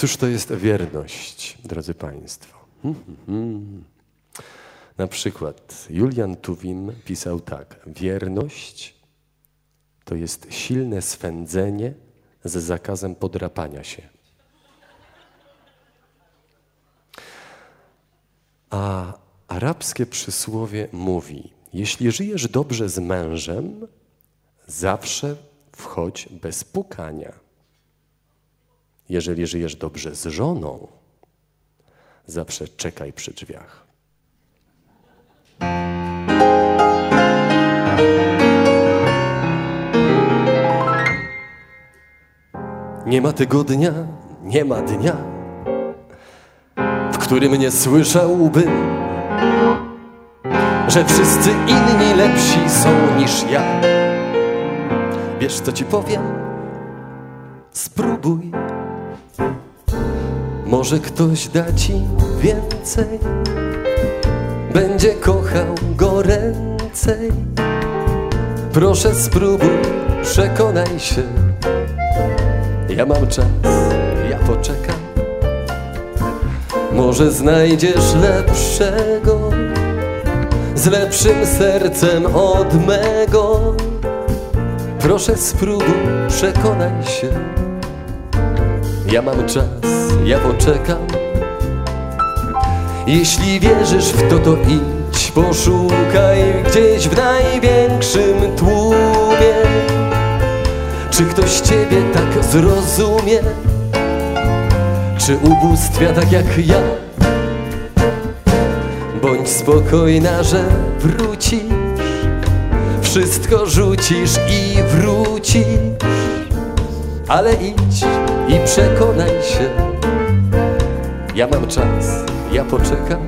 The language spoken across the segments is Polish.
Cóż to jest wierność, drodzy Państwo? Na przykład Julian Tuwim pisał tak. Wierność to jest silne swędzenie z zakazem podrapania się. A arabskie przysłowie mówi, jeśli żyjesz dobrze z mężem, zawsze wchodź bez pukania. Jeżeli żyjesz dobrze z żoną, zawsze czekaj przy drzwiach. Nie ma tygodnia, nie ma dnia, w którym nie słyszałbym, że wszyscy inni lepsi są niż ja. Wiesz, co ci powiem? Spróbuj. Może ktoś da ci więcej, będzie kochał go ręcej. Proszę spróbuj, przekonaj się. Ja mam czas, ja poczekam. Może znajdziesz lepszego, z lepszym sercem od mego. Proszę spróbuj, przekonaj się. Ja mam czas, ja poczekam. Jeśli wierzysz w to, to idź, poszukaj gdzieś w największym tłumie. Czy ktoś ciebie tak zrozumie? Czy ubóstwia tak jak ja? Bądź spokojna, że wrócisz, wszystko rzucisz i wrócisz. Ale idź i przekonaj się. Ja mam czas, ja poczekam.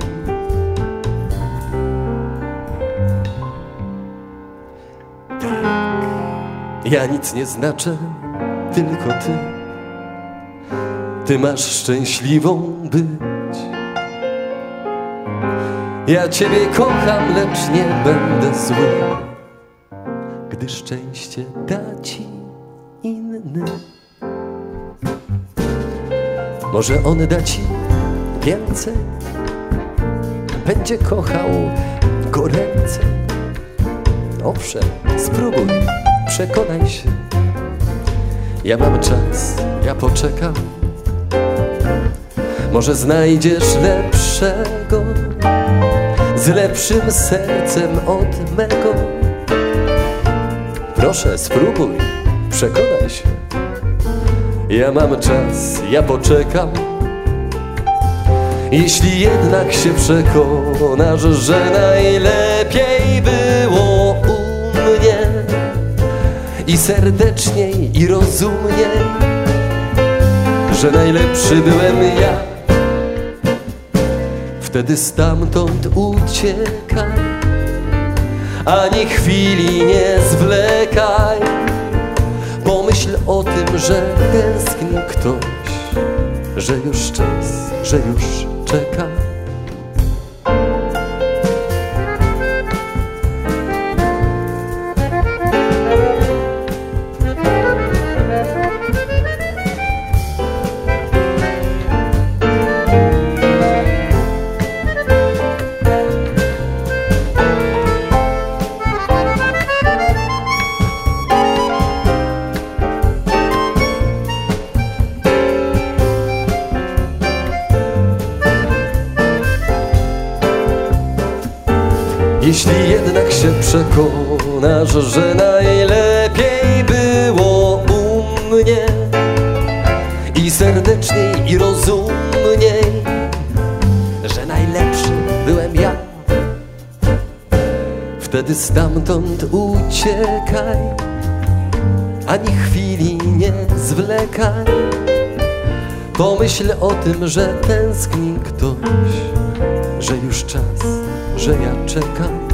Tak, ja nic nie znaczę, tylko ty. Ty masz szczęśliwą być. Ja ciebie kocham, lecz nie będę zły, gdy szczęście da ci inny. Może on da ci więcej, będzie kochał go ręcej. Owszem, spróbuj, przekonaj się. Ja mam czas, ja poczekam. Może znajdziesz lepszego, z lepszym sercem od mego. Proszę, spróbuj, przekonaj się. Ja mam czas, ja poczekam. Jeśli jednak się przekonasz, że najlepiej było u mnie i serdeczniej, i rozumniej, że najlepszy byłem ja, wtedy stamtąd uciekaj, ani chwili nie zwlekaj. Pomyśl o tym, że tęskni ktoś, że już czas, że już czeka. Jeśli jednak się przekonasz, że najlepiej było u mnie i serdeczniej, i rozumniej, że najlepszy byłem ja, wtedy stamtąd uciekaj, ani chwili nie zwlekaj. Pomyśl o tym, że tęskni ktoś, że już czas, że ja czekam.